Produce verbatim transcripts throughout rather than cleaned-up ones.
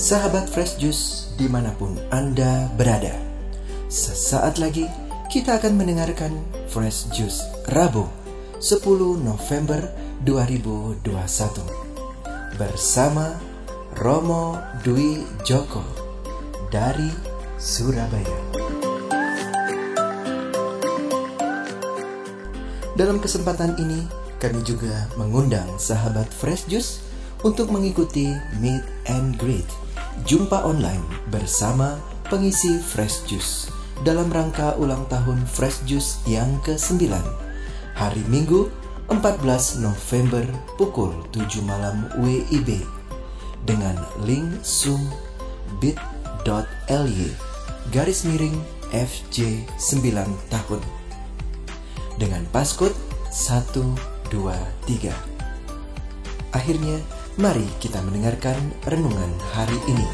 Sahabat Fresh Juice dimanapun Anda berada, sesaat lagi kita akan mendengarkan Fresh Juice Rabu sepuluh November dua ribu dua puluh satu bersama Romo Dwi Joko dari Surabaya. Dalam kesempatan ini kami juga mengundang sahabat Fresh Juice untuk mengikuti Meet and Greet, jumpa online bersama pengisi Fresh Juice dalam rangka ulang tahun Fresh Juice yang kesembilan, hari Minggu empat belas November pukul tujuh malam W I B dengan link zoom bit.ly garis miring F J sembilan tahun dengan passcode satu dua tiga. Akhirnya, mari kita mendengarkan renungan hari ini.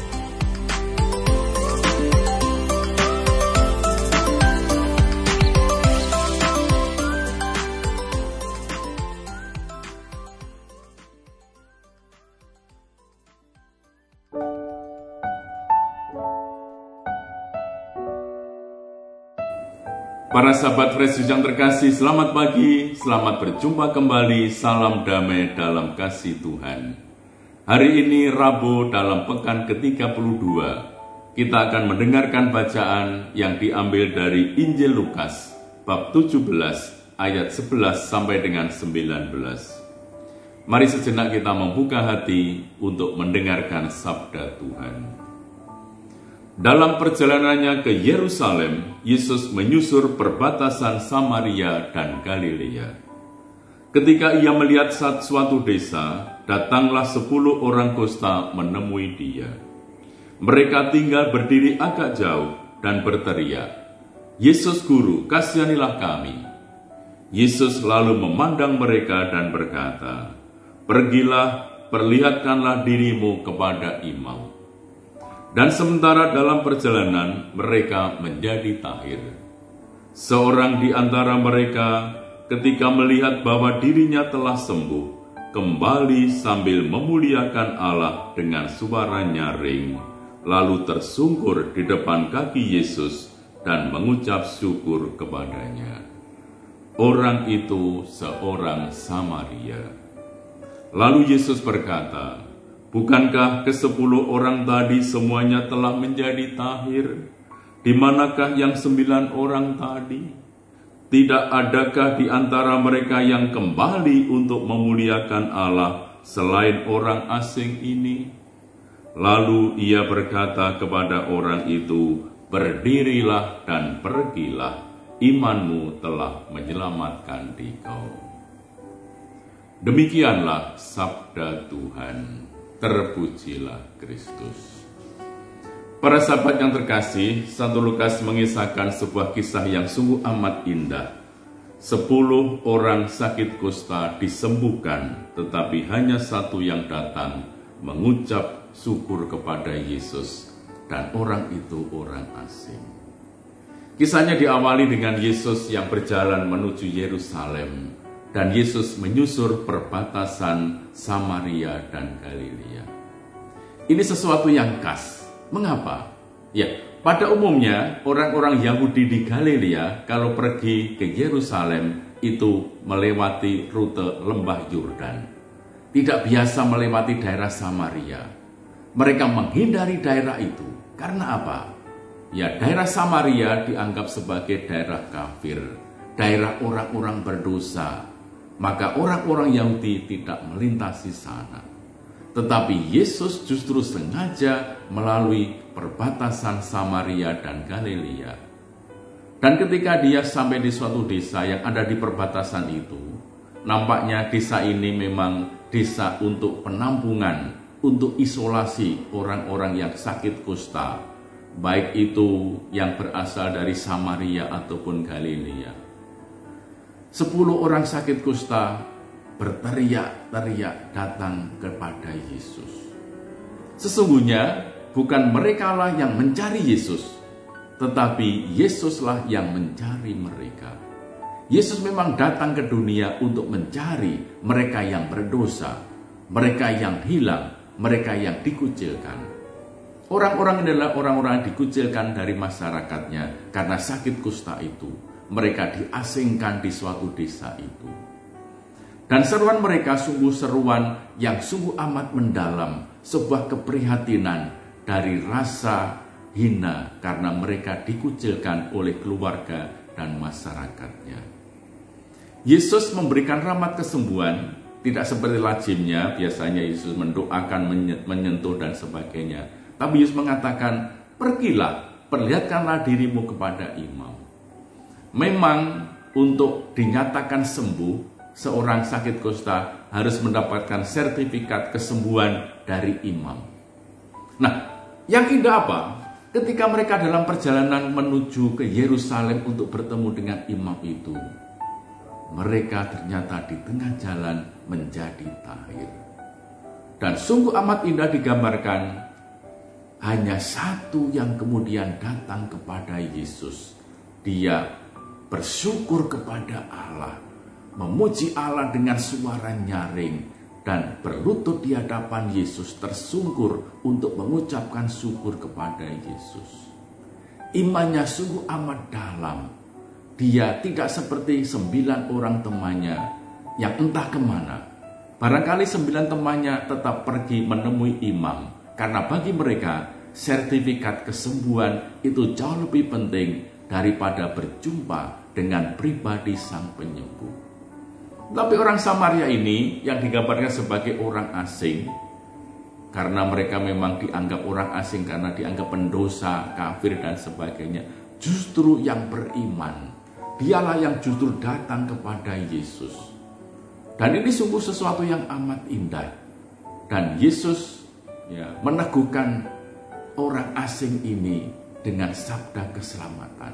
Para sahabat Fresh Juice yang terkasih, selamat pagi, selamat berjumpa kembali, salam damai dalam kasih Tuhan. Hari ini Rabu dalam pekan ke tiga puluh dua, kita akan mendengarkan bacaan yang diambil dari Injil Lukas, bab tujuh belas, ayat sebelas sampai dengan sembilan belas. Mari sejenak kita membuka hati untuk mendengarkan sabda Tuhan. Dalam perjalanannya ke Yerusalem, Yesus menyusur perbatasan Samaria dan Galilea. Ketika ia melihat suatu desa, datanglah sepuluh orang kusta menemui dia. Mereka tinggal berdiri agak jauh dan berteriak, "Yesus Guru, kasihanilah kami." Yesus lalu memandang mereka dan berkata, "Pergilah, perlihatkanlah dirimu kepada imam." Dan sementara dalam perjalanan mereka menjadi tahir. Seorang di antara mereka ketika melihat bahwa dirinya telah sembuh, kembali sambil memuliakan Allah dengan suara nyaring, lalu tersungkur di depan kaki Yesus dan mengucap syukur kepadanya. Orang itu seorang Samaria. Lalu Yesus berkata, "Bukankah kesepuluh orang tadi semuanya telah menjadi tahir? Di manakah yang sembilan orang tadi? Tidak adakah di antara mereka yang kembali untuk memuliakan Allah selain orang asing ini?" Lalu ia berkata kepada orang itu, "Berdirilah dan pergilah, imanmu telah menyelamatkan dikau." Demikianlah sabda Tuhan. Terpujilah Kristus. Para sahabat yang terkasih, Santo Lukas mengisahkan sebuah kisah yang sungguh amat indah. Sepuluh orang sakit kusta disembuhkan, tetapi hanya satu yang datang mengucap syukur kepada Yesus, dan orang itu orang asing. Kisahnya diawali dengan Yesus yang berjalan menuju Yerusalem, dan Yesus menyusur perbatasan Samaria dan Galilea. Ini sesuatu yang khas. Mengapa? Ya, pada umumnya orang-orang Yahudi di Galilea kalau pergi ke Yerusalem itu melewati rute lembah Yordan. Tidak biasa melewati daerah Samaria. Mereka menghindari daerah itu. Karena apa? Ya, daerah Samaria dianggap sebagai daerah kafir, daerah orang-orang berdosa. Maka orang-orang Yahudi tidak melintasi sana. Tetapi Yesus justru sengaja melalui perbatasan Samaria dan Galilea. Dan ketika dia sampai di suatu desa yang ada di perbatasan itu, nampaknya desa ini memang desa untuk penampungan, untuk isolasi orang-orang yang sakit kusta, baik itu yang berasal dari Samaria ataupun Galilea. Sepuluh orang sakit kusta berteriak-teriak datang kepada Yesus. Sesungguhnya bukan merekalah yang mencari Yesus, tetapi Yesuslah yang mencari mereka. Yesus memang datang ke dunia untuk mencari mereka yang berdosa, mereka yang hilang, mereka yang dikucilkan. Orang-orang ini adalah orang-orang yang dikucilkan dari masyarakatnya karena sakit kusta itu. Mereka diasingkan di suatu desa itu. Dan seruan mereka sungguh seruan yang sungguh amat mendalam, sebuah keprihatinan dari rasa hina karena mereka dikucilkan oleh keluarga dan masyarakatnya. Yesus memberikan rahmat kesembuhan, tidak seperti lazimnya, biasanya Yesus mendoakan, menyentuh dan sebagainya. Tapi Yesus mengatakan, pergilah, perlihatkanlah dirimu kepada imam. Memang untuk dinyatakan sembuh, seorang sakit kusta harus mendapatkan sertifikat kesembuhan dari imam. Nah, yang indah apa? Ketika mereka dalam perjalanan menuju ke Yerusalem untuk bertemu dengan imam itu, mereka ternyata di tengah jalan menjadi tahir. Dan sungguh amat indah digambarkan, hanya satu yang kemudian datang kepada Yesus. Dia bersyukur kepada Allah, memuji Allah dengan suara nyaring, dan berlutut di hadapan Yesus, tersungkur untuk mengucapkan syukur kepada Yesus. Imannya sungguh amat dalam. Dia tidak seperti sembilan orang temannya yang entah kemana. Barangkali sembilan temannya tetap pergi menemui imam, karena bagi mereka sertifikat kesembuhan itu jauh lebih penting daripada berjumpa dengan pribadi sang penyembuh. Tapi orang Samaria ini yang digambarkan sebagai orang asing, karena mereka memang dianggap orang asing karena dianggap pendosa, kafir dan sebagainya, justru yang beriman, dialah yang justru datang kepada Yesus. Dan ini sungguh sesuatu yang amat indah. Dan Yesus ya, meneguhkan orang asing ini dengan sabda keselamatan.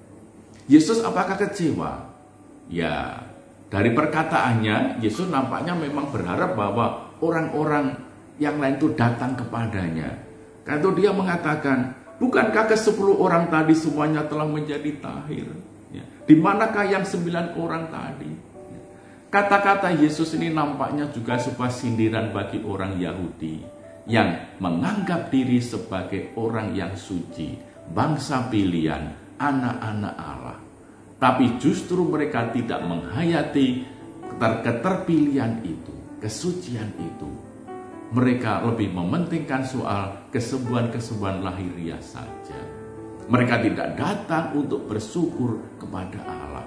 Yesus apakah kecewa? Ya, dari perkataannya, Yesus nampaknya memang berharap bahwa orang-orang yang lain itu datang kepadanya. Karena itu dia mengatakan, bukankah ke sepuluh orang tadi semuanya telah menjadi tahir? Ya. Di manakah yang sembilan orang tadi? Ya. Kata-kata Yesus ini nampaknya juga sebuah sindiran bagi orang Yahudi yang menganggap diri sebagai orang yang suci, bangsa pilihan, anak-anak Allah. Tapi justru mereka tidak menghayati keterpilihan itu, kesucian itu. Mereka lebih mementingkan soal kesembuhan-kesembuhan lahiriah saja. Mereka tidak datang untuk bersyukur kepada Allah.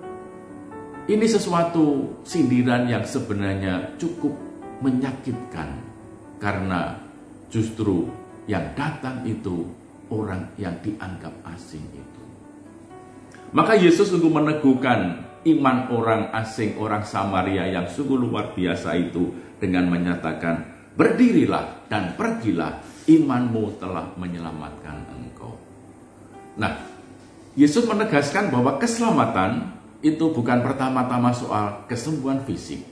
Ini sesuatu sindiran yang sebenarnya cukup menyakitkan, karena justru yang datang itu orang yang dianggap asing itu. Maka Yesus untuk meneguhkan iman orang asing, orang Samaria yang sungguh luar biasa itu dengan menyatakan, berdirilah dan pergilah, imanmu telah menyelamatkan engkau. Nah, Yesus menegaskan bahwa keselamatan itu bukan pertama-tama soal kesembuhan fisik,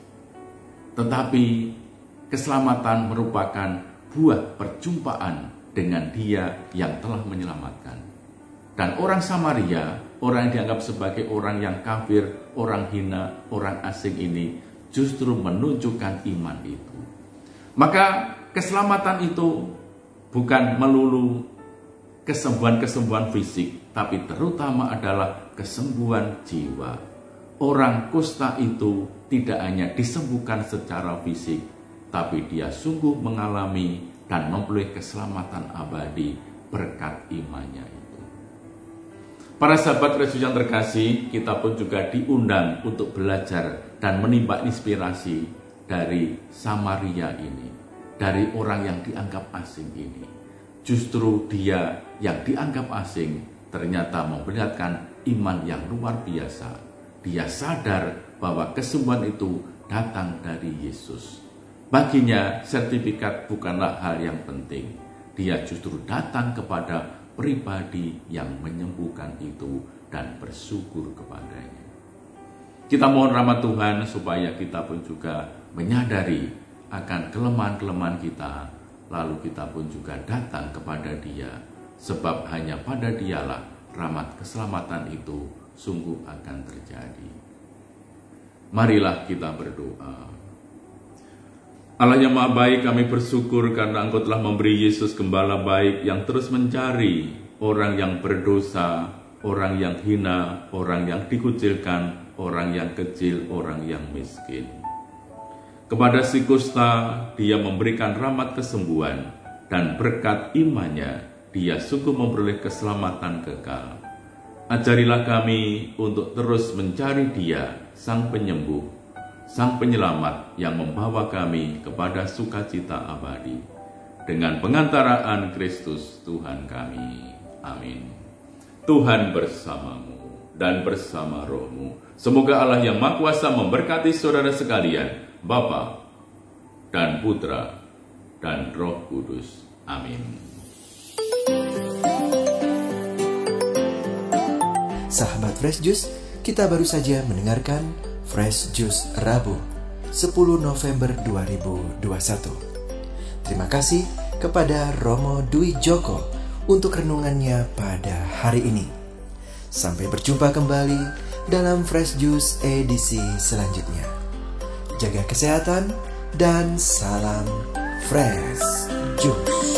tetapi keselamatan merupakan buah perjumpaan dengan Dia yang telah menyelamatkan. Dan orang Samaria, orang yang dianggap sebagai orang yang kafir, orang hina, orang asing ini justru menunjukkan iman itu. Maka keselamatan itu bukan melulu kesembuhan-kesembuhan fisik, tapi terutama adalah kesembuhan jiwa. Orang kusta itu tidak hanya disembuhkan secara fisik, tapi dia sungguh mengalami dan memperoleh keselamatan abadi berkat imannya itu. Para sahabat Kristus yang terkasih, kita pun juga diundang untuk belajar dan menimba inspirasi dari Samaria ini, dari orang yang dianggap asing ini. Justru dia yang dianggap asing ternyata memperlihatkan iman yang luar biasa. Dia sadar bahwa kesembuhan itu datang dari Yesus. Baginya sertifikat bukanlah hal yang penting. Dia justru datang kepada pribadi yang menyembuhkan itu dan bersyukur kepadanya. Kita mohon rahmat Tuhan supaya kita pun juga menyadari akan kelemahan-kelemahan kita, lalu kita pun juga datang kepada Dia, sebab hanya pada Dialah rahmat keselamatan itu sungguh akan terjadi. Marilah kita berdoa. Allah yang Maha Baik, kami bersyukur karena Engkau telah memberi Yesus Gembala baik yang terus mencari orang yang berdosa, orang yang hina, orang yang dikucilkan, orang yang kecil, orang yang miskin. Kepada si kusta, Dia memberikan rahmat kesembuhan, dan berkat imannya, Dia sungguh memperoleh keselamatan kekal. Ajarilah kami untuk terus mencari Dia, Sang Penyembuh, Sang Penyelamat yang membawa kami kepada sukacita abadi. Dengan pengantaraan Kristus Tuhan kami. Amin. Tuhan bersamamu dan bersama rohmu. Semoga Allah yang Maha Kuasa memberkati saudara sekalian, Bapa dan Putra dan Roh Kudus. Amin. Sahabat Fresh Juice, kita baru saja mendengarkan Fresh Juice Rabu, sepuluh November dua ribu dua puluh satu. Terima kasih kepada Romo Dwi Joko untuk renungannya pada hari ini. Sampai berjumpa kembali dalam Fresh Juice edisi selanjutnya. Jaga kesehatan dan salam Fresh Juice.